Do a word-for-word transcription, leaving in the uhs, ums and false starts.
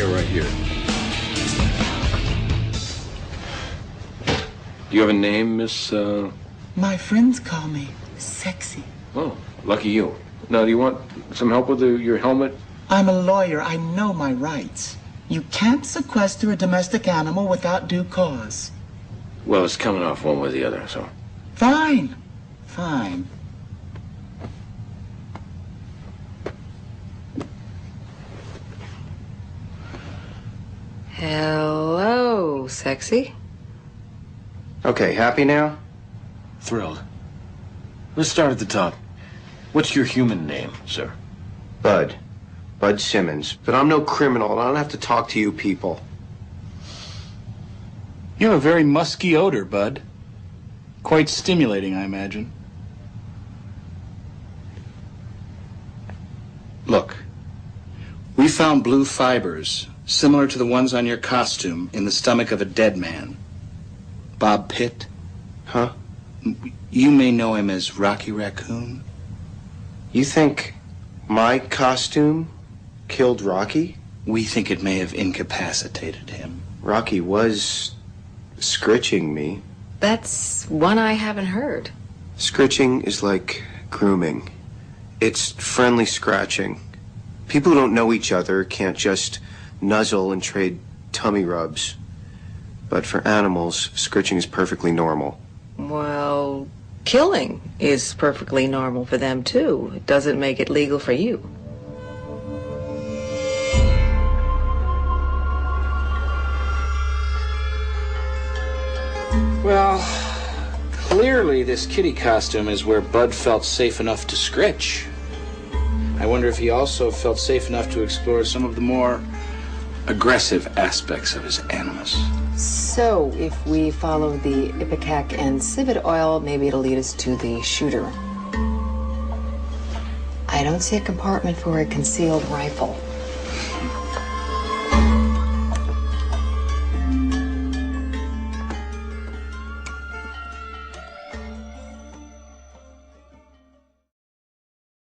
area right here. Do you have a name, Miss, uh... My friends call me Sexy. Oh, lucky you. Now, do you want some help with the, your helmet? I'm a lawyer. I know my rights. You can't sequester a domestic animal without due cause. Well, it's coming off one way or the other, so... Fine. Fine. Hello, Sexy. Okay, happy now? Thrilled. Let's start at the top. What's your human name, sir? Bud. Bud Simmons. But I'm no criminal, and I don't have to talk to you people. You have a very musky odor, Bud. Quite stimulating, I imagine. Look, we found blue fibers, similar to the ones on your costume, in the stomach of a dead man. Bob Pitt. Huh? You may know him as Rocky Raccoon. You think my costume killed Rocky? We think it may have incapacitated him. Rocky was scritching me. That's one I haven't heard. Scritching is like grooming. It's friendly scratching. People who don't know each other can't just nuzzle and trade tummy rubs. But for animals, scritching is perfectly normal. Well, killing is perfectly normal for them, too. It doesn't make it legal for you. Well, clearly this kitty costume is where Bud felt safe enough to scritch. I wonder if he also felt safe enough to explore some of the more aggressive aspects of his animus. So, if we follow the ipecac and civet oil, maybe it'll lead us to the shooter. I don't see a compartment for a concealed rifle.